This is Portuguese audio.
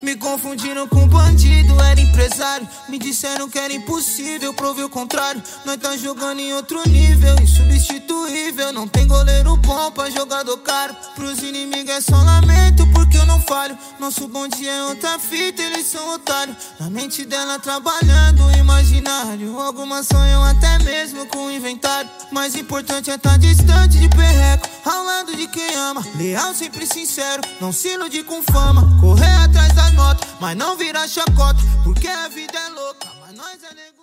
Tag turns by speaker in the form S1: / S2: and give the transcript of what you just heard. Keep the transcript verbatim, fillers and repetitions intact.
S1: Me confundiram com bandido, era empresário. Me disseram que era impossível, provei o contrário. Nós tá jogando em outro nível, insubstituível. Não tem goleiro bom pra jogador caro. Pros inimigos é só lamento, porque eu não falho. Nosso bonde é outra fita, eles são otários. Na mente dela trabalhando o imaginário. Algumas sonham até mesmo com o inventário. Mais importante é tá distante de perreco, ao lado de quem ama. Leal, sempre sincero, não se ilude com fama. Correr atrás das notas, mas não virar chacota, porque a vida é louca, mas nós é negócio.